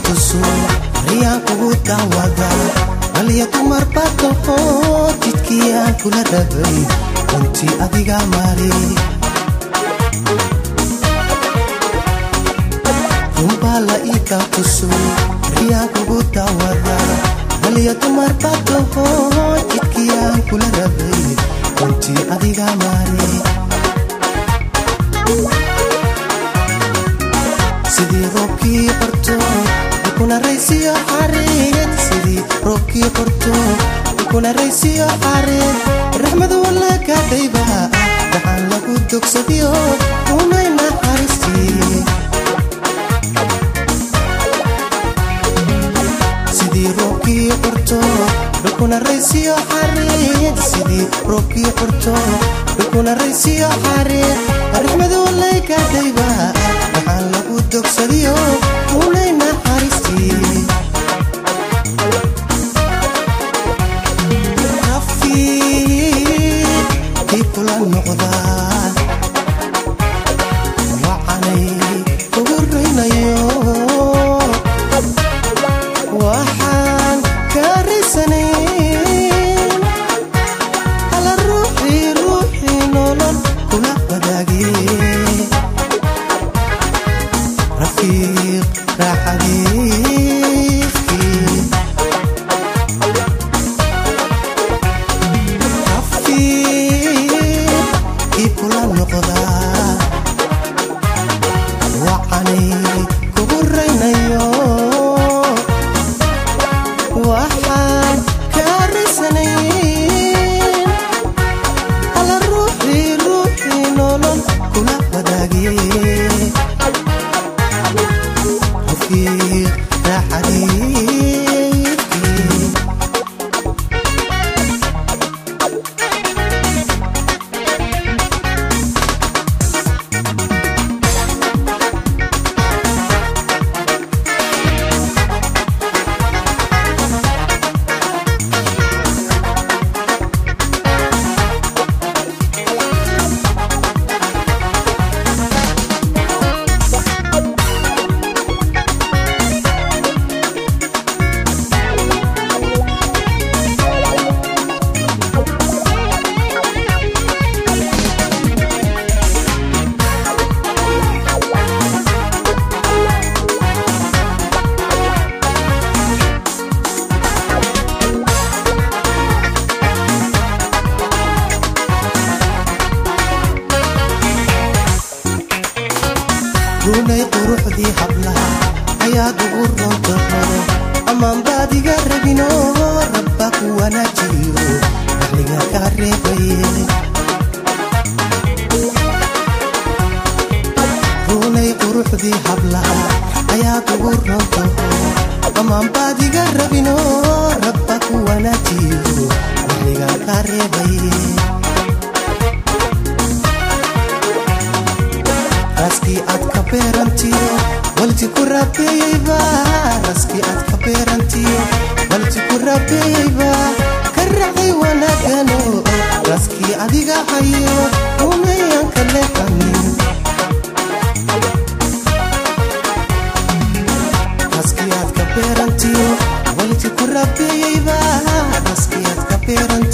tuso riyaan kugu daawada waliya dumar bato jidkiyaan kula rabay runtii adiga mari rumbala ika tuso riyaan kugu daawada waliya dumar bato jidkiyaan kula rabay runtii adiga mari sidii roobkii qorto kuna raysiyo xareed sidii roobkii qorto kuna raysiyo xareed raxmadu wala ka dayba waxaan lagu dogsadiyo unayna xaristi sidii roobkii qorto kuna raysiyo xareed sidii roobkii qorto kuna raysiyo xareed raxmadu wala ka dayba waxaan lagu dogsadiyo unayna xaristi kula noqda wacanay ugu raynayo waxaan ka raysanayn ala ruuxii nolol kula wadaagay rafiiq raaxadiifkii kula noqda wacanay kugu raynayo waxaan ka raysanayn ala ruuxii nolol kula wadaagay rafiiq raaxadiifkii runay quruxdii hablaha ayaad ugu roontahay amaan baadiga rabino rabba ku wanaajiyo waxliga ka reebay runay quruxdii hablaha ayaad ugu roontahay amaan baadiga rabino rabba ku wanaajiyo waxliga ka reebay raski ad ka beerantiyo walti ku rabeeyba raski ad ka beerantiyo walti ku rabeeyba karacay wanaagano raski adiga hayo umayan kale xamin raski ad ka beerantiyo walti ku rabeeyba raski ad ka beerantiyo